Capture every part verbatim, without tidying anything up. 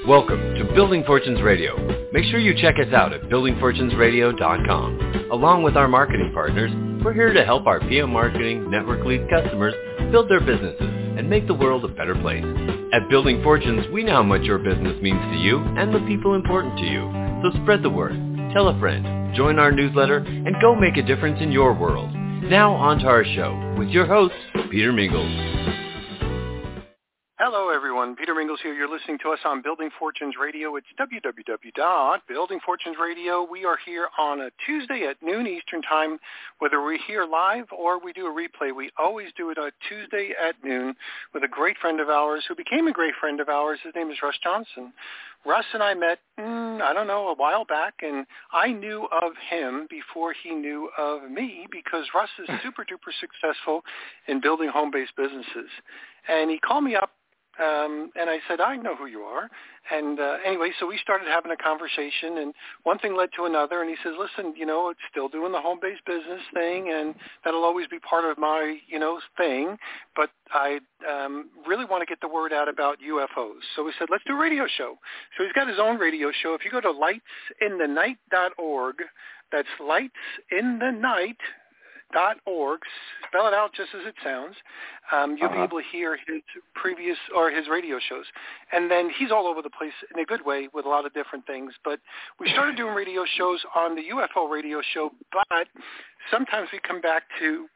Welcome to Building Fortunes Radio. Make sure you check us out at building fortunes radio dot com. Along with our marketing partners, we're here to help our P M Marketing Network Lead customers build their businesses and make the world a better place. At Building Fortunes, we know how much your business means to you and the people important to you. So spread the word, tell a friend, join our newsletter, and go make a difference in your world. Now on to our show with your host, Peter Mingles. Hello, everyone. Peter Mingles here. You're listening to us on Building Fortunes Radio. It's w w w dot building fortunes radio. We are here on a Tuesday at noon Eastern Time. Whether we're here live or we do a replay, we always do it on Tuesday at noon with a great friend of ours who became a great friend of ours. His name is Russ Johnson. Russ and I met, mm, I don't know, a while back, and I knew of him before he knew of me because Russ is super-duper successful in building home-based businesses. And he called me up, Um, and I said, I know who you are. And uh, anyway, so we started having a conversation, and one thing led to another. And he says, listen, you know, it's still doing the home-based business thing, and that'll always be part of my, you know, thing. But I um, really want to get the word out about U F Os. So we said, let's do a radio show. So he's got his own radio show. If you go to lights in the night dot org, that's lights in the night dot org, spell it out just as it sounds. Um, you'll uh-huh. be able to hear his previous or his radio shows. And then he's all over the place in a good way with a lot of different things. But we started doing radio shows on the U F O radio show, but sometimes we come back to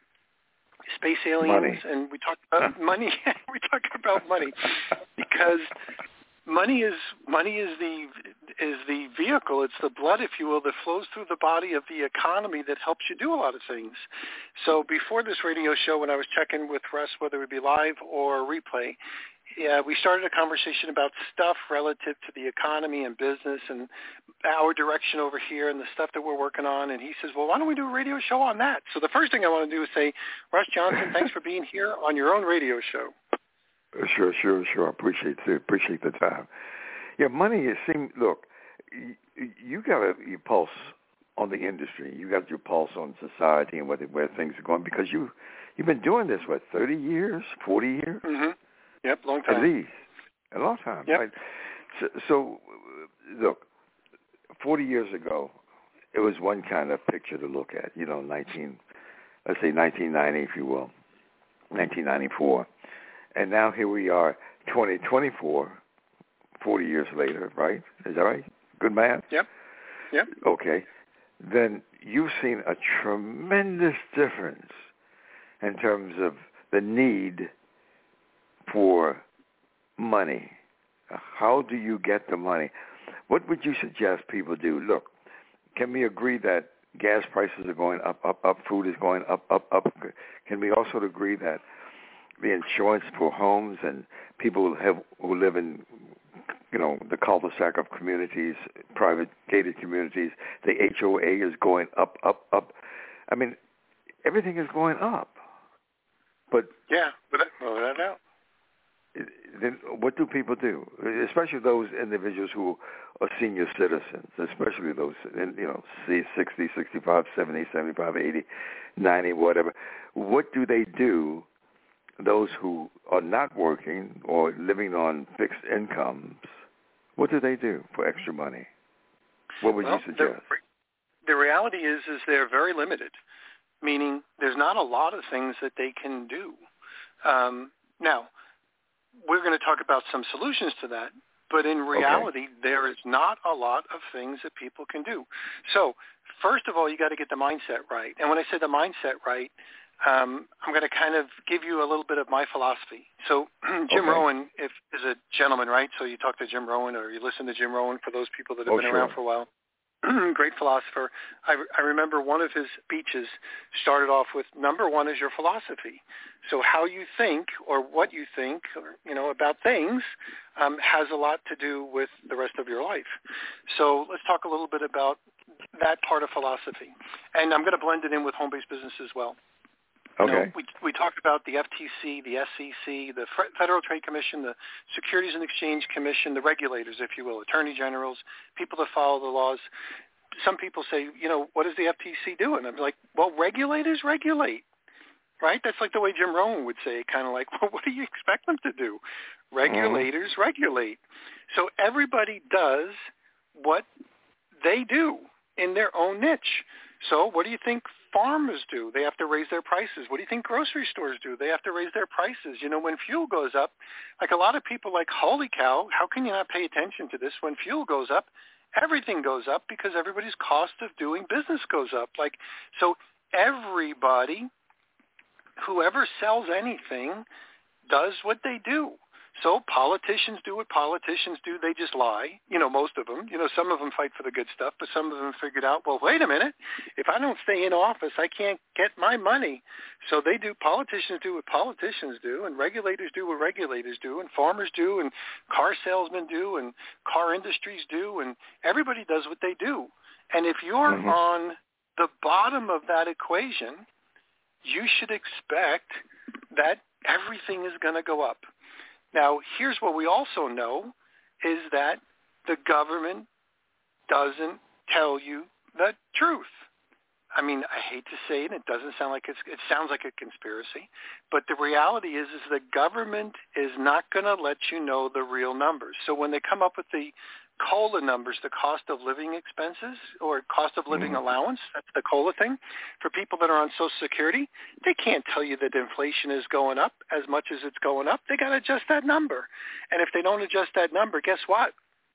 space aliens money. and we talk about money. we talk about money because Money is money is the is the vehicle. It's the blood, if you will, that flows through the body of the economy that helps you do a lot of things. So before this radio show, when I was checking with Russ, whether it be live or replay, yeah, we started a conversation about stuff relative to the economy and business and our direction over here and the stuff that we're working on. And he says, well, why don't we do a radio show on that? So the first thing I want to do is say, Russ Johnson, thanks for being here on your own radio show. Sure, sure, sure. I appreciate it. Appreciate the time. Yeah, money is seem. Look, you, you got a, your pulse on the industry. You got your pulse on society and where where things are going because you you've been doing this what thirty years, forty years. Mm-hmm. Yep, long time. At least a long time. Yep. Right? So, so look, forty years ago, it was one kind of picture to look at. You know, nineteen, let's say nineteen ninety, if you will, nineteen ninety-four. And now here we are, twenty twenty-four, forty years later, right? Is that right? Good math? Yep. Yep. Okay. Then you've seen a tremendous difference in terms of the need for money. How do you get the money? What would you suggest people do? Look, can we agree that gas prices are going up, up, up, food is going up, up, up? Can we also agree that the insurance for homes and people who have who live in, you know, the cul-de-sac of communities, private gated communities, the H O A is going up, up, up. I mean, everything is going up. But yeah, without no doubt. Then what do people do? Especially those individuals who are senior citizens, especially those, you know, sixty, sixty-five, seventy, seventy-five, eighty, ninety, whatever. What do they do? Those who are not working or living on fixed incomes, what do they do for extra money? What would well, you suggest? The, the reality is, is they're very limited, meaning there's not a lot of things that they can do. Um, now, we're going to talk about some solutions to that, but in reality, okay. there is not a lot of things that people can do. So, first of all, you got to get the mindset right. And when I say the mindset right, Um, I'm going to kind of give you a little bit of my philosophy. So Jim okay. Rohn if, is a gentleman, right? So you talk to Jim Rohn or you listen to Jim Rohn for those people that have oh, been sure. around for a while. Great philosopher. I, I remember one of his speeches started off with, number one is your philosophy. So how you think or what you think or, you know, about things um, has a lot to do with the rest of your life. So let's talk a little bit about that part of philosophy. And I'm going to blend it in with home-based business as well. Okay. You know, we we talked about the F T C, the S E C, the Federal Trade Commission, the Securities and Exchange Commission, the regulators, if you will, attorney generals, people that follow the laws. Some people say, you know, what does the F T C do? And I'm like, well, regulators regulate. right? That's like the way Jim Rohn would say it, kind of like, well, what do you expect them to do? Regulators mm-hmm. regulate. So everybody does what they do in their own niche. So what do you think farmers do? They have to raise their prices. What do you think grocery stores do? They have to raise their prices. You know, when fuel goes up, like a lot of people like, holy cow, how can you not pay attention to this? When fuel goes up, everything goes up because everybody's cost of doing business goes up. Like, so everybody, whoever sells anything, does what they do. So politicians do what politicians do. They just lie, you know, most of them. You know, some of them fight for the good stuff, but some of them figured out, well, wait a minute. If I don't stay in office, I can't get my money. So they do, politicians do what politicians do, and regulators do what regulators do, and farmers do, and car salesmen do, and car industries do, and everybody does what they do. And if you're mm-hmm. on the bottom of that equation, you should expect that everything is going to go up. Now, here's what we also know is that the government doesn't tell you the truth. I mean, I hate to say it. It doesn't sound like it's, it sounds like a conspiracy. But the reality is, is the government is not going to let you know the real numbers. So when they come up with the COLA numbers, the cost of living expenses or cost of living mm-hmm. allowance, that's the COLA thing, for people that are on Social Security, they can't tell you that inflation is going up as much as it's going up. They got to adjust that number. And if they don't adjust that number, guess what?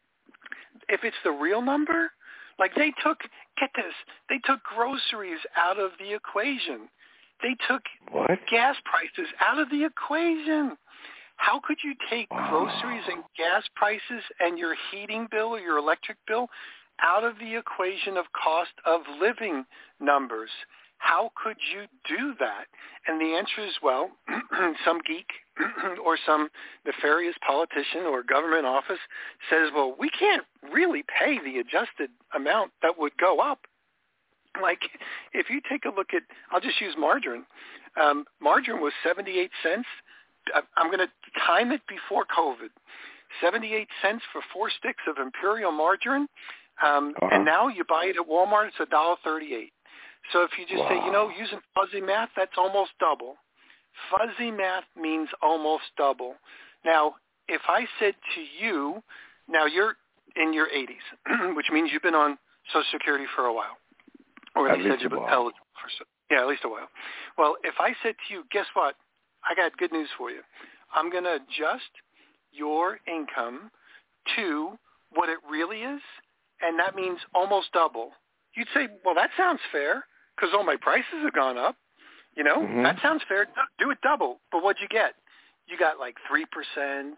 If it's the real number, like they took, get this, they took groceries out of the equation. They took what? gas prices out of the equation. How could you take groceries and gas prices and your heating bill or your electric bill out of the equation of cost of living numbers? How could you do that? And the answer is, well, some geek or some nefarious politician or government office says, well, we can't really pay the adjusted amount that would go up. Like, if you take a look at, I'll just use margarine. Um, margarine was seventy-eight cents. I'm going to time it before COVID. seventy-eight cents for four sticks of Imperial margarine, um, uh-huh. and now you buy it at Walmart, it's one dollar thirty-eight. So if you just wow. say, you know, using fuzzy math, that's almost double. Fuzzy math means almost double. Now, if I said to you, now you're in your eighties, which means you've been on Social Security for a while, or at, at least said you've been eligible for, yeah, at least a while. Well, if I said to you, guess what? I got good news for you. I'm going to adjust your income to what it really is, and that means almost double. You'd say, well, that sounds fair because all my prices have gone up. You know, mm-hmm. that sounds fair. Do it double. But what'd you get? You got like three percent.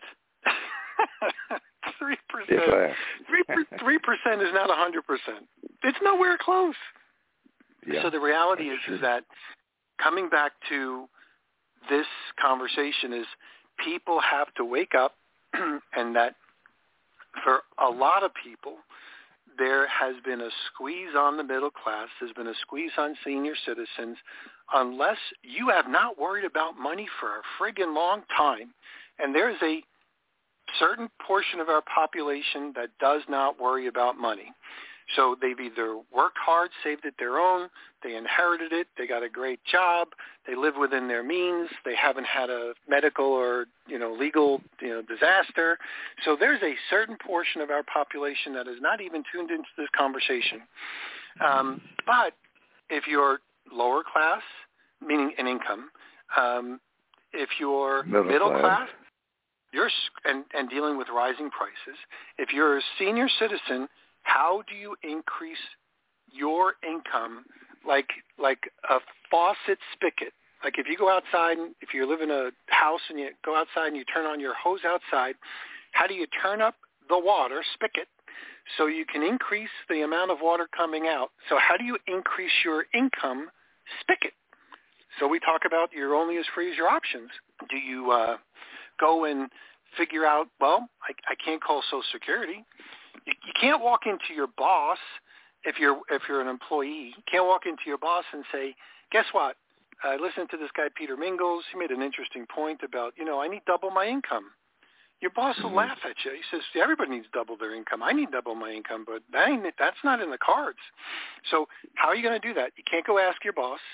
three percent. three percent is not one hundred percent. It's nowhere close. Yeah, so the reality is, is that coming back to this conversation is people have to wake up and that for a lot of people, there has been a squeeze on the middle class. There's been a squeeze on senior citizens. Unless you have not worried about money for a friggin' long time, and there's a certain portion of our population that does not worry about money. So they've either worked hard, saved it their own, they inherited it, they got a great job, they live within their means, they haven't had a medical or, you know, legal, you know, disaster. So there's a certain portion of our population that is not even tuned into this conversation. Um, but if you're lower class, meaning in income, um, if you're middle, middle class, class you're and, and dealing with rising prices, if you're a senior citizen, how do you increase your income like like a faucet spigot? Like if you go outside, and if you live in a house and you go outside and you turn on your hose outside, how do you turn up the water spigot so you can increase the amount of water coming out? So how do you increase your income spigot? So we talk about you're only as free as your options. Do you uh, go and figure out, well, I, I can't call Social Security. You, you can't walk into your boss if you're if you're an employee. You can't walk into your boss and say, guess what? I listened to this guy, Peter Mingles. He made an interesting point about, you know, I need double my income. Your boss will mm-hmm. laugh at you. He says, everybody needs double their income. I need double my income, but that ain't, that's not in the cards. So how are you going to do that? You can't go ask your boss.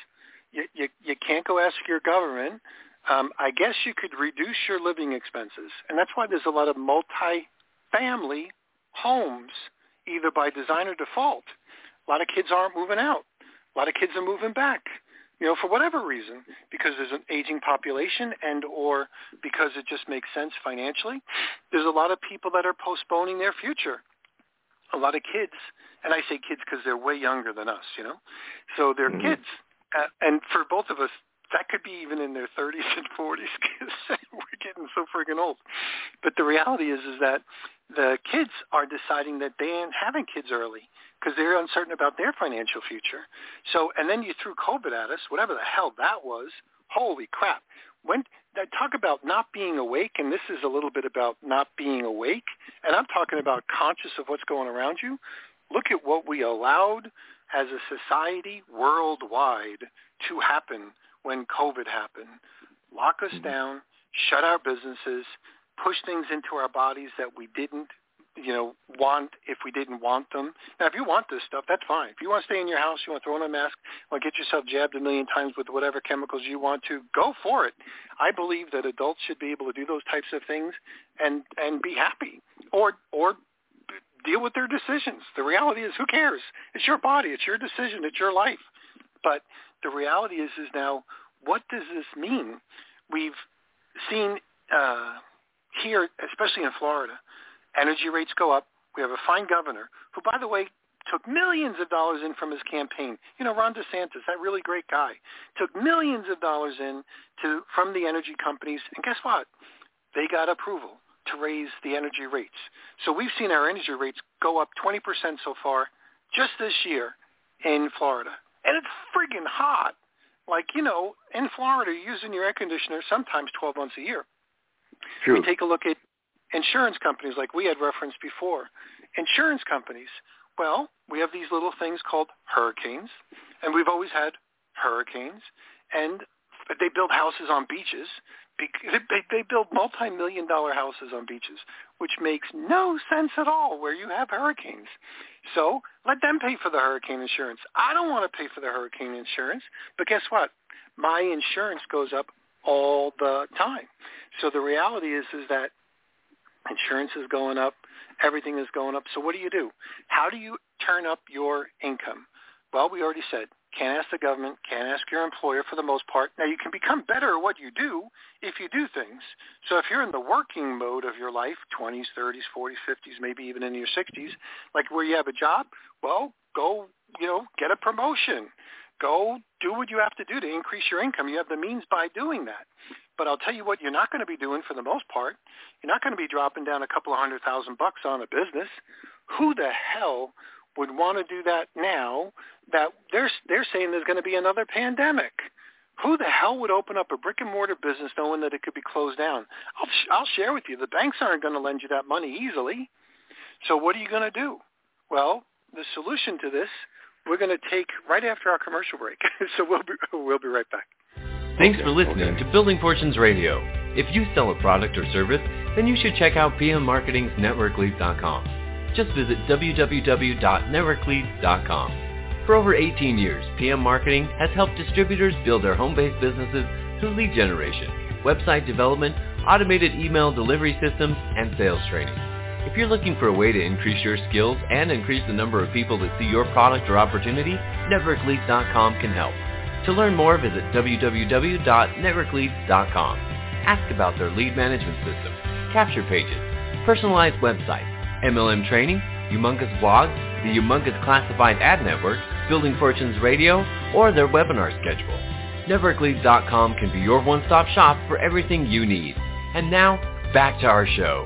You, you, you can't go ask your government. Um, I guess you could reduce your living expenses. And that's why there's a lot of multi-family homes, either by design or default. A lot of kids aren't moving out. A lot of kids are moving back, you know, for whatever reason, because there's an aging population and or because it just makes sense financially. There's a lot of people that are postponing their future. A lot of kids, and I say kids because they're way younger than us, you know, so they're mm-hmm. kids. Uh, and for both of us, that could be even in their thirties and forties because we're getting so friggin' old. But the reality is is that the kids are deciding that they ain't having kids early because they're uncertain about their financial future. So, and then you threw COVID at us, whatever the hell that was. Holy crap. When talk about not being awake, and this is a little bit about not being awake, and I'm talking about conscious of what's going around you. Look at what we allowed as a society worldwide to happen when COVID happened. Lock us mm-hmm. down, shut our businesses, push things into our bodies that we didn't, you know, want if we didn't want them. Now, if you want this stuff, that's fine. If you want to stay in your house, you want to throw on a mask, want to get yourself jabbed a million times with whatever chemicals you want to, go for it. I believe that adults should be able to do those types of things and, and be happy or or deal with their decisions. The reality is, who cares? It's your body. It's your decision. It's your life. But the reality is, is now, what does this mean? We've seen uh, here, especially in Florida, energy rates go up. We have a fine governor who, by the way, took millions of dollars in from his campaign. You know, Ron DeSantis, that really great guy, took millions of dollars in to from the energy companies. And guess what? They got approval to raise the energy rates. So we've seen our energy rates go up twenty percent so far just this year in Florida. And it's friggin' hot. Like, you know, in Florida, you're using your air conditioner sometimes twelve months a year. True. We take a look at insurance companies like we had referenced before. Insurance companies, well, we have these little things called hurricanes, and we've always had hurricanes, and they build houses on beaches. They, they build multi-million dollar houses on beaches, which makes no sense at all where you have hurricanes. So let them pay for the hurricane insurance. I don't want to pay for the hurricane insurance, but guess what? My insurance goes up all the time. So the reality is, is that insurance is going up, everything is going up. So what do you do? How do you turn up your income? Well, we already said, can't ask the government, can't ask your employer for the most part. Now, you can become better at what you do if you do things. So if you're in the working mode of your life, twenties, thirties, forties, fifties, maybe even in your sixties, like where you have a job, well, go, you know, get a promotion. Go do what you have to do to increase your income. You have the means by doing that. But I'll tell you what you're not going to be doing for the most part. You're not going to be dropping down a couple of hundred thousand bucks on a business. Who the hell would want to do that now that they're they're saying there's going to be another pandemic? Who the hell would open up a brick and mortar business knowing that it could be closed down? I'll I'll share with you, the banks aren't going to lend you that money easily. So what are you going to do? Well, the solution to this, we're going to take right after our commercial break. So we'll be we'll be right back. Thanks for listening to Building Fortunes Radio. If you sell a product or service, then you should check out P M Marketing's Network Leads dot com. Just visit w w w dot network leads dot com. For over eighteen years, P M Marketing has helped distributors build their home-based businesses through lead generation, website development, automated email delivery systems, and sales training. If you're looking for a way to increase your skills and increase the number of people that see your product or opportunity, Network Leads dot com can help. To learn more, visit w w w dot network leads dot com. Ask about their lead management system, capture pages, personalized websites, M L M training, humongous blogs, the humongous classified ad network, Building Fortunes Radio, or their webinar schedule. Network Leads dot com can be your one-stop shop for everything you need. And now, back to our show.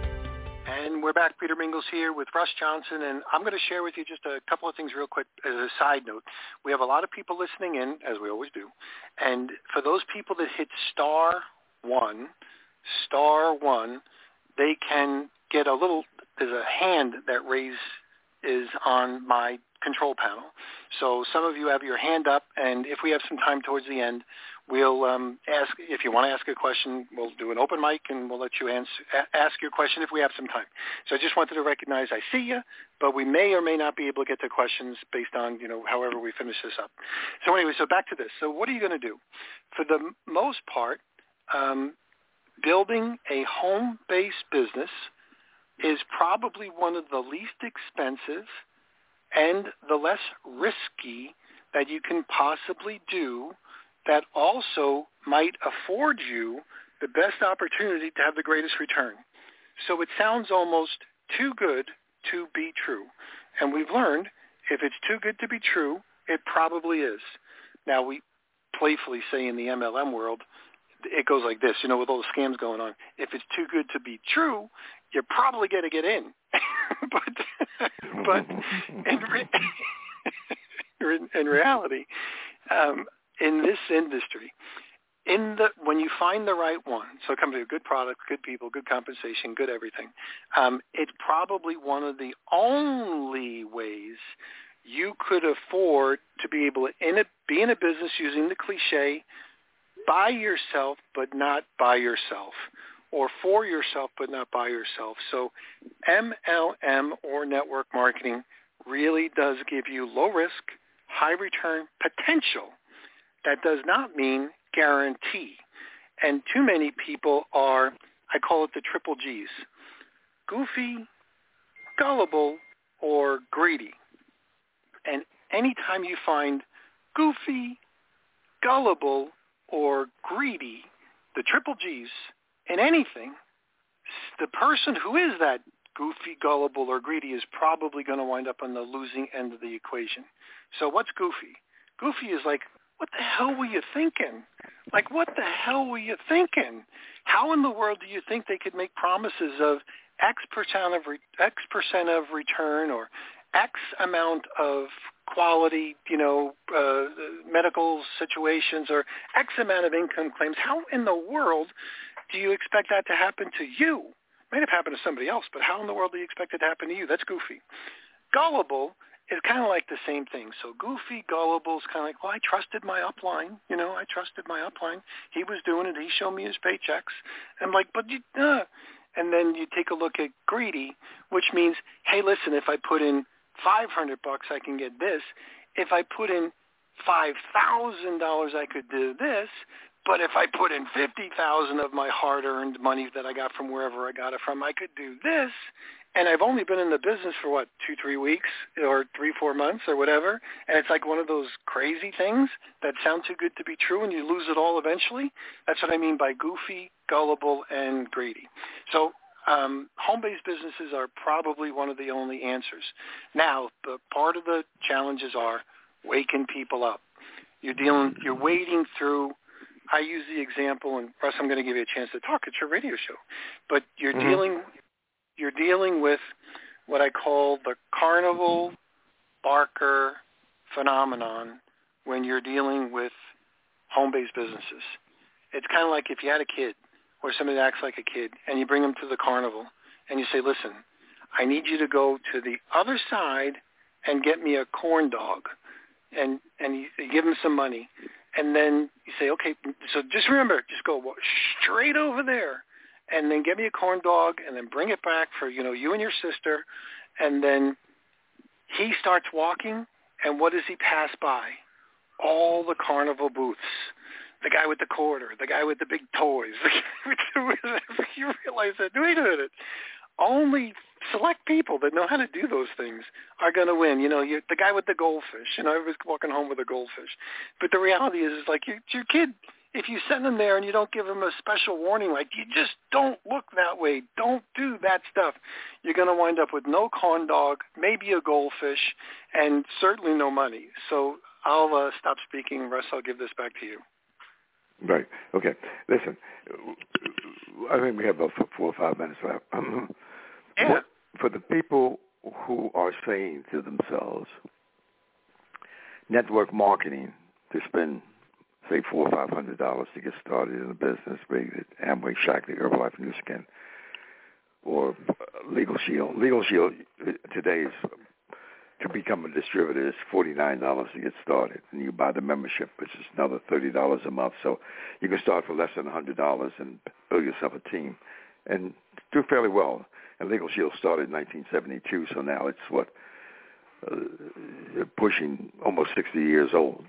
And we're back. Peter Mingles here with Russ Johnson, and I'm going to share with you just a couple of things real quick as a side note. We have a lot of people listening in, as we always do, and for those people that hit star one, star one, they can get a little, there's a hand that raise, is on my control panel. So some of you have your hand up, and if we have some time towards the end, we'll um, ask, if you want to ask a question, we'll do an open mic, and we'll let you answer, ask your question if we have some time. So I just wanted to recognize I see you, but we may or may not be able to get to questions based on, you know, however we finish this up. So anyway, so back to this. So what are you going to do? For the most part, um, building a home-based business is probably one of the least expensive and the less risky that you can possibly do, that also might afford you the best opportunity to have the greatest return. So it sounds almost too good to be true. And we've learned if it's too good to be true, it probably is. Now, we playfully say in the M L M world, it goes like this, you know, with all the scams going on. If it's too good to be true, you're probably going to get in. but but in, re- in, in reality, um, in this industry, in the when you find the right one, so it comes with good product, good people, good compensation, good everything, um, it's probably one of the only ways you could afford to be able to in a, be in a business using the cliche, by yourself but not by yourself, or for yourself but not by yourself. So M L M or network marketing really does give you low risk, high return potential. That does not mean guarantee. And too many people are, I call it the triple G's, goofy, gullible, or greedy. And anytime you find goofy, gullible, or greedy, the triple G's, in anything, the person who is that goofy, gullible, or greedy is probably going to wind up on the losing end of the equation. So what's goofy? Goofy is like, what the hell were you thinking? Like, what the hell were you thinking? How in the world do you think they could make promises of X percent of re- X percent of return or X amount of quality, you know, uh, medical situations or X amount of income claims? How in the world do you expect that to happen to you? It might have happened to somebody else, but how in the world do you expect it to happen to you? That's goofy. Gullible is kind of like the same thing. So goofy, gullible is kind of like, well, I trusted my upline. You know, I trusted my upline. He was doing it. He showed me his paychecks. I'm like, but you, uh. And then you take a look at greedy, which means, hey, listen, if I put in five hundred bucks, I can get this. If I put in five thousand dollars, I could do this. But if I put in fifty thousand dollars of my hard-earned money that I got from wherever I got it from, I could do this. And I've only been in the business for, what, two, three weeks or three, four months or whatever. And it's like one of those crazy things that sound too good to be true and you lose it all eventually. That's what I mean by goofy, gullible, and greedy. So um, home-based businesses are probably one of the only answers. Now, the part of the challenges are waking people up. You're dealing, you're wading through. I use the example, and Russ, I'm going to give you a chance to talk at your radio show. But you're mm-hmm. dealing, you're dealing with what I call the carnival barker phenomenon when you're dealing with home-based businesses. It's kind of like if you had a kid or somebody that acts like a kid, and you bring them to the carnival, and you say, listen, I need you to go to the other side and get me a corn dog, and and you, you give them some money, and then you say, okay, so just remember, just go straight over there, and then get me a corn dog, and then bring it back for, you know, you and your sister, and then he starts walking, and what does he pass by? All the carnival booths. The guy with the quarter, the guy with the big toys. You realize that, wait a minute, only select people that know how to do those things are going to win. You know, you, the guy with the goldfish, you know, everybody's walking home with a goldfish. But the reality is, is like you, your kid, if you send them there and you don't give them a special warning, like you just don't look that way, don't do that stuff, you're going to wind up with no corn dog, maybe a goldfish, and certainly no money. So I'll uh, stop speaking. Russ, I'll give this back to you. Right. Okay. Listen, I think we have about four or five minutes left. Yeah. For the people who are saying to themselves, network marketing, to spend, say, four or five hundred dollars to get started in a business, be it Amway, Shackley, Herbalife, New Skin, or Legal Shield. Legal Shield today is to become a distributor, it's forty-nine dollars to get started, and you buy the membership, which is another thirty dollars a month. So you can start for less than one hundred dollars and build yourself a team and do fairly well. And Legal Shield started in nineteen seventy-two, so now it's, what, uh, pushing almost sixty years old.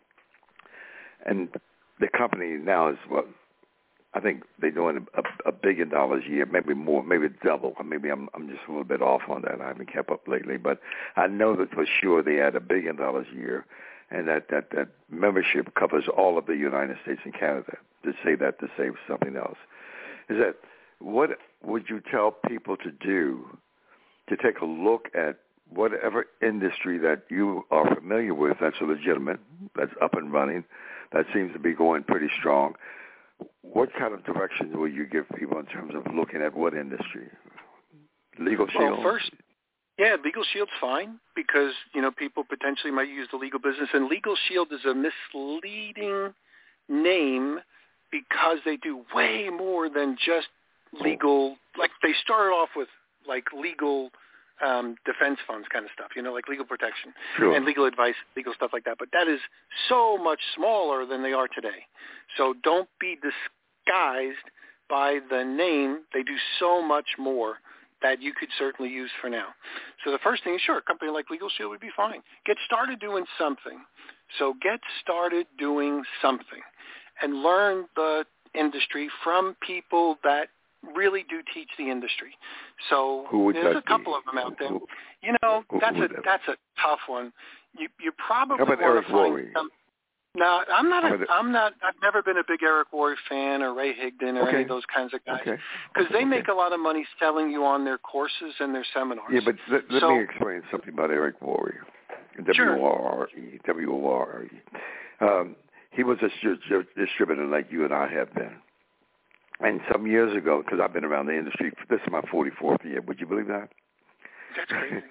And the company now is, what, I think they're doing a, a billion dollars a year, maybe more, maybe double. Maybe I'm I'm just a little bit off on that. I haven't kept up lately, but I know that for sure they had a billion dollars a year, and that, that, that membership covers all of the United States and Canada. To say that to say something else is that what would you tell people to do to take a look at whatever industry that you are familiar with that's legitimate, that's up and running, that seems to be going pretty strong? What kind of direction will you give people in terms of looking at what industry? Legal Shield? Well, first, yeah, Legal Shield's fine because, you know, people potentially might use the legal business. And Legal Shield is a misleading name because they do way more than just legal. Like, they started off with, like, legal um, defense funds kind of stuff, you know, like legal protection sure. and legal advice, legal stuff like that. But that is so much smaller than they are today. So don't be disguised by the name. They do so much more that you could certainly use for now. So the first thing is, sure, a company like Legal Shield would be fine. Get started doing something. So get started doing something and learn the industry from people that really do teach the industry. So there's a couple be? of them out there. Who, you know, who, that's who a that's a tough one. You you probably How about want Eric to find Worre? some. No, I'm not. A, about I'm not. I've never been a big Eric Worre fan or Ray Higdon or okay. any of those kinds of guys because okay. they okay. make a lot of money selling you on their courses and their seminars. Yeah, but let, let so, me explain something about Eric Worre. W O R E. W O R E. Um, he was a distributor like you and I have been. And some years ago, because I've been around the industry, this is my forty-fourth year. Would you believe that? That's crazy.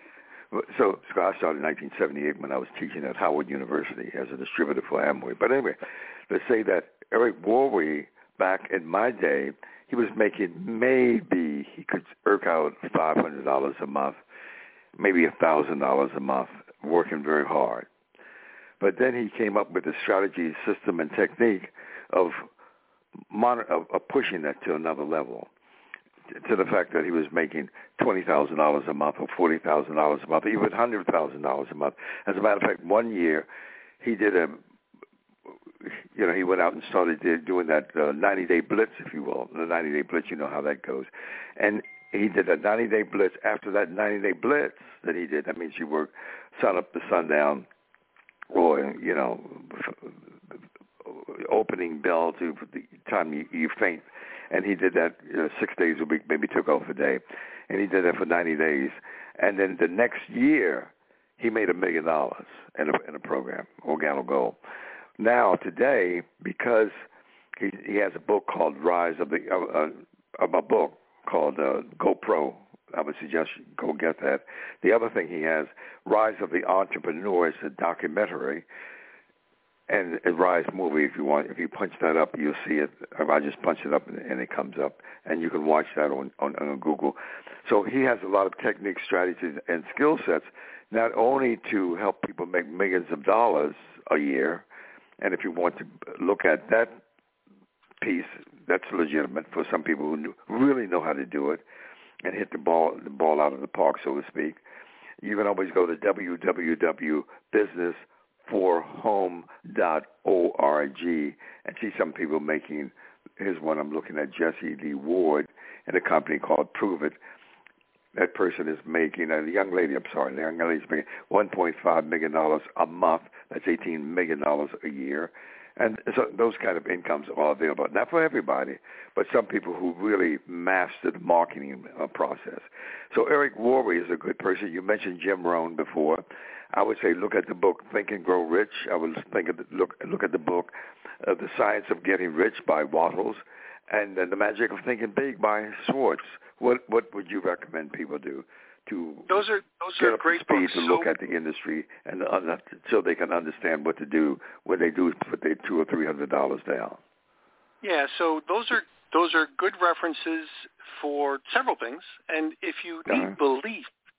so, so I started in nineteen seventy-eight when I was teaching at Howard University as a distributor for Amway. But anyway, let's say that Eric Worre, back in my day, he was making maybe he could irk out five hundred dollars a month, maybe one thousand dollars a month, working very hard. But then he came up with a strategy, system, and technique of Mon- of, of pushing that to another level, to the fact that he was making twenty thousand dollars a month or forty thousand dollars a month, even one hundred thousand dollars a month. As a matter of fact, one year he did a, you know, he went out and started doing that uh, ninety-day blitz, if you will. The ninety-day blitz, you know how that goes. And he did a ninety-day blitz. After that ninety-day blitz that he did, that means you work sun up to sundown or, you know, opening bell to the time you, you faint, and he did that you know, six days a week, maybe took off a day, and he did that for ninety days, and then the next year he made a million dollars in a in a program, Organo Gold. Now today, because he he has a book called Rise of the uh, uh, a book called uh, GoPro. I would suggest you go get that. The other thing he has, Rise of the Entrepreneur, is a documentary. And a Rise movie, if you want, if you punch that up, you'll see it. I just punch it up and, and it comes up, and you can watch that on, on, on Google. So he has a lot of techniques, strategies, and skill sets, not only to help people make millions of dollars a year, and if you want to look at that piece, that's legitimate for some people who really know how to do it and hit the ball the ball out of the park, so to speak. You can always go to w w w dot business for home dot org and see some people making, here's one I'm looking at, Jesse Lee Ward, in a company called Prove It. That person is making, a young lady, I'm sorry, the young lady's making one point five million dollars a month. That's eighteen million dollars a year. And so those kind of incomes are available, not for everybody, but some people who really master the marketing uh, process. So Eric Worre is a good person. You mentioned Jim Rohn before. I would say look at the book Think and Grow Rich. I would think of the, look look at the book uh, The Science of Getting Rich by Wattles, and uh, The Magic of Thinking Big by Schwartz. What what would you recommend people do to those are those get are up great to speed books. to So, look at the industry and uh, so they can understand what to do when they do put their two or three hundred dollars down? Yeah, so those are those are good references for several things, and if you need uh-huh. belief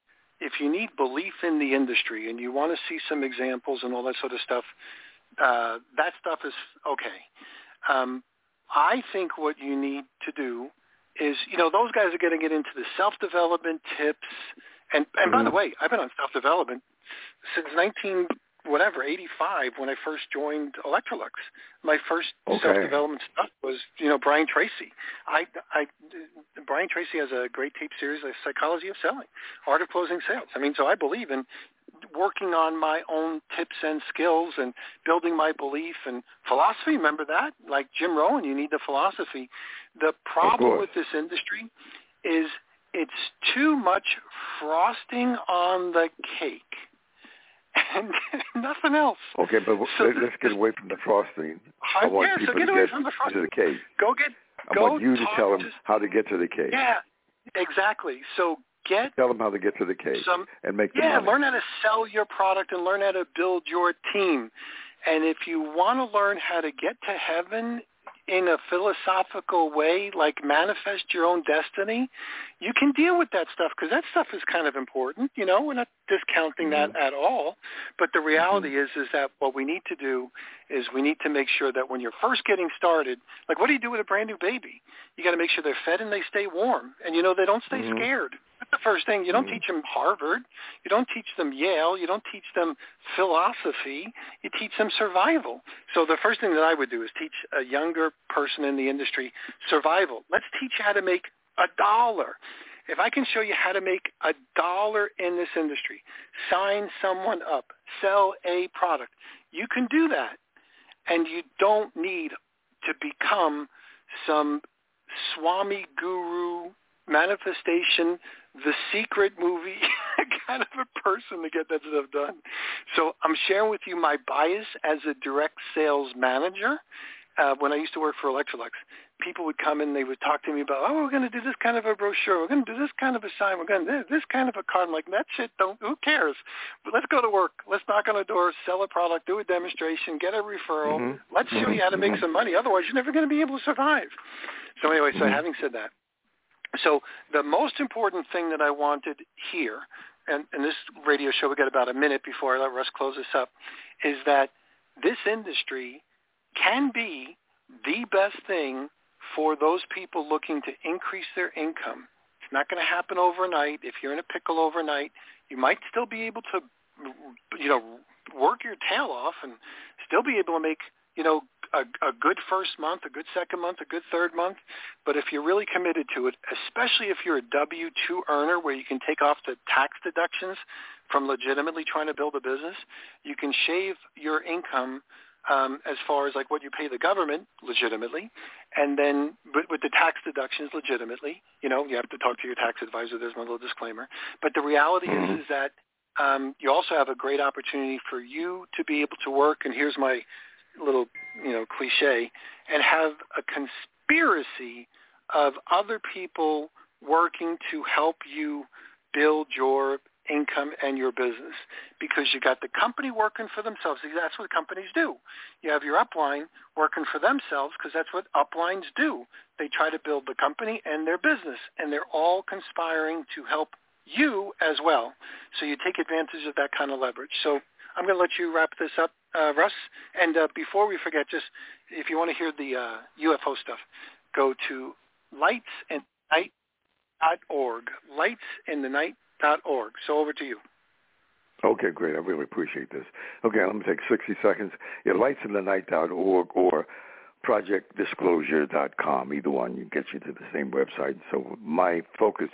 if you need belief in the industry and you want to see some examples and all that sort of stuff, uh, that stuff is okay. Um, I think what you need to do is, you know, those guys are going to get into the self-development tips. And, and mm-hmm. by the way, I've been on self-development since nineteen whatever, eighty-five, when I first joined Electrolux. My first okay. self-development stuff was, you know, Brian Tracy. I, I, Brian Tracy has a great tape series, The Psychology of Selling, Art of Closing Sales. I mean, so I believe in working on my own tips and skills and building my belief and philosophy. Remember that? Like Jim Rohn, you need the philosophy. The problem with this industry is it's too much frosting on the cake and nothing else. Okay, but so let's get away from the frosting. I want yeah, people so get to away get from the frosting. to the cake. Go get. I go want you to tell them to, how to get to the cake. Yeah, exactly. So get. Tell them how to get to the cake some, and make the yeah, money. Yeah, learn how to sell your product and learn how to build your team. And if you want to learn how to get to heaven in a philosophical way, like manifest your own destiny, you can deal with that stuff because that stuff is kind of important. You know, we're not discounting mm-hmm. that at all. But the reality mm-hmm. is, is that what we need to do is we need to make sure that when you're first getting started, like what do you do with a brand new baby? You got to make sure they're fed and they stay warm, and you know they don't stay mm-hmm. scared. That's the first thing. You don't mm-hmm. teach them Harvard. You don't teach them Yale. You don't teach them philosophy. You teach them survival. So the first thing that I would do is teach a younger person in the industry survival. Let's teach you how to make a dollar. If I can show you how to make a dollar in this industry, sign someone up, sell a product, you can do that. And you don't need to become some Swami guru manifestation, The Secret movie kind of a person to get that stuff done. So I'm sharing with you my bias as a direct sales manager. Uh, when I used to work for Electrolux, people would come in, they would talk to me about, oh, we're going to do this kind of a brochure, we're going to do this kind of a sign, we're going to do this kind of a card. I'm like, that shit, don't, who cares? But let's go to work. Let's knock on a door, sell a product, do a demonstration, get a referral. Mm-hmm. Let's show you how to make some money. Otherwise, you're never going to be able to survive. So anyway, so mm-hmm. having said that, so the most important thing that I wanted here, and, and this radio show, we got about a minute before I let Russ close this up, is that this industry can be the best thing for those people looking to increase their income. It's not going to happen overnight. If you're in a pickle overnight, you might still be able to, you know, work your tail off and still be able to make, you know, a, a good first month, a good second month, a good third month. But if you're really committed to it, especially if you're a W two earner where you can take off the tax deductions from legitimately trying to build a business, you can shave your income Um, as far as like what you pay the government legitimately, and then with, with the tax deductions legitimately, you know, you have to talk to your tax advisor. There's my little disclaimer. But the reality mm-hmm. is, is that um, you also have a great opportunity for you to be able to work, and here's my little, you know, cliche, and have a conspiracy of other people working to help you build your income and your business, because you got the company working for themselves. That's what companies do. You have your upline working for themselves because that's what uplines do. They try to build the company and their business, and they're all conspiring to help you as well. So you take advantage of that kind of leverage. So I'm going to let you wrap this up, uh, Russ. And uh, before we forget, just if you want to hear the uh, U F O stuff, go to lights in the night dot org. lights in the night dot org. So over to you. Okay, great. I really appreciate this. Okay, let me take sixty seconds. Yeah, lights in the night dot org or project disclosure dot com. Either one you get you to the same website. So my focus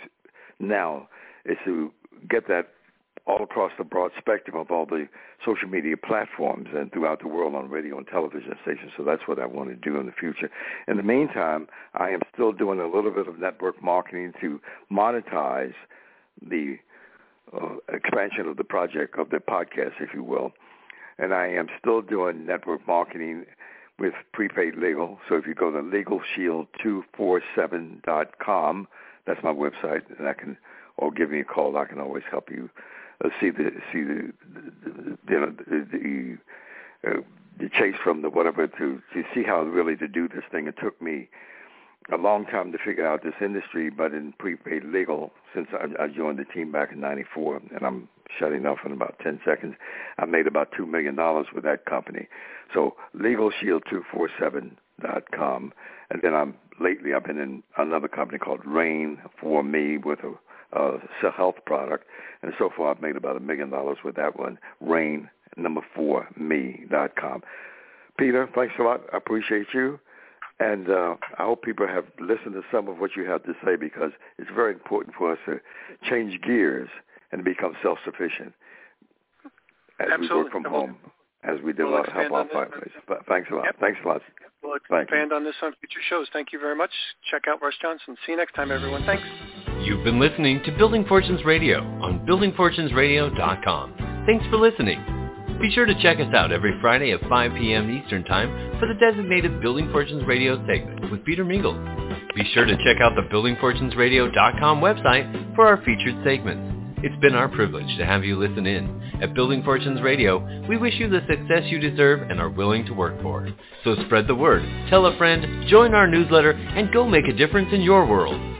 now is to get that all across the broad spectrum of all the social media platforms and throughout the world on radio and television stations. So that's what I want to do in the future. In the meantime, I am still doing a little bit of network marketing to monetize the uh, expansion of the project, of the podcast, if you will. And I am still doing network marketing with prepaid legal. So if you go to legal shield two four seven dot com, that's my website, and I can, or give me a call. I can always help you uh, see the see the the, the, the, the, uh, the chase from the whatever to to see how really to do this thing. It took me a long time to figure out this industry, but in prepaid legal, since I, I joined the team back in ninety-four, and I'm shutting off in about ten seconds, I made about two million dollars with that company. So legal shield two forty-seven dot com. And then I'm lately I've been in another company called Rain for Me with a, a health product. And so far I've made about a million dollars with that one, Rain, number four, me dot com. Peter, thanks a lot. I appreciate you. And uh, I hope people have listened to some of what you have to say, because it's very important for us to change gears and become self-sufficient as Absolutely. we work from we'll, home, as we develop we'll help our fireplace. But thanks a lot. Yep. Thanks a lot. We'll Thank expand you. on this on future shows. Thank you very much. Check out Russ Johnson. See you next time, everyone. Thanks. You've been listening to Building Fortunes Radio on building fortunes radio dot com. Thanks for listening. Be sure to check us out every Friday at five p.m. Eastern Time for the designated Building Fortunes Radio segment with Peter Mingles. Be sure to check out the building fortunes radio dot com website for our featured segments. It's been our privilege to have you listen in. At Building Fortunes Radio, we wish you the success you deserve and are willing to work for. So spread the word, tell a friend, join our newsletter, and go make a difference in your world.